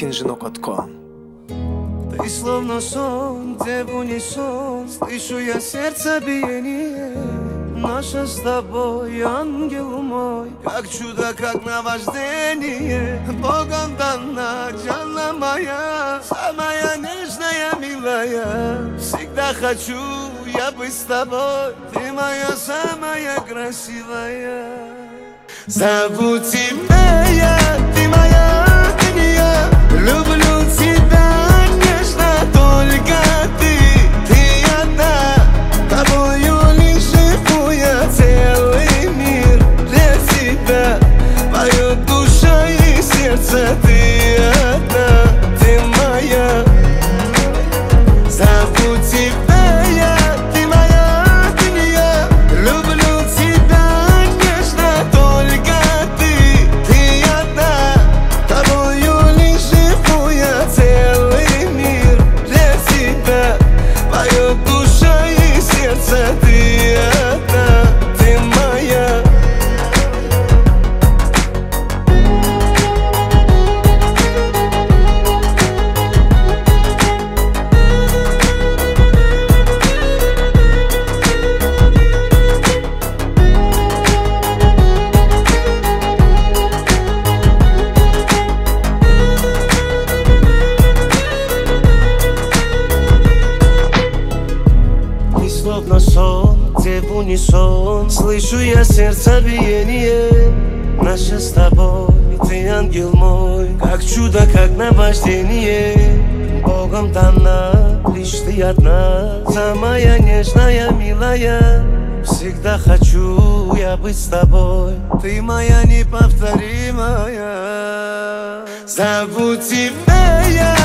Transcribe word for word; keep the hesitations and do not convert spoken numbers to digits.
магазин жинок точка ком. Ты словно сон, где в унисон слышу я сердце биение. Наша с тобой, ангел мой, как чудо, как наваждение. Богом дана, Джанна моя, самая нежная, милая. Всегда хочу я быть с тобой, ты моя самая красивая. Зову тебя я, ты моя, ты не я. Люблю тебя нежно, только ты, ты одна. Тобою лишь живу я, целый мир для тебя. Поет душа и сердце, ты одна, ты моя. Зову тебя я, ты моя, ты не я. Люблю тебя нежно, только ты, ты одна. Тобою лишь живу я, целый мир для тебя. Поет душа и сердце, ты одна, ты моя. Ты словно сон, где в унисон слышу я сердце биение. Наше с тобой, ты ангел мой, как чудо, как наваждение. Богом дана, лишь ты одна, самая нежная, милая. Всегда хочу я быть с тобой, ты моя неповторимая. Зову тебя я,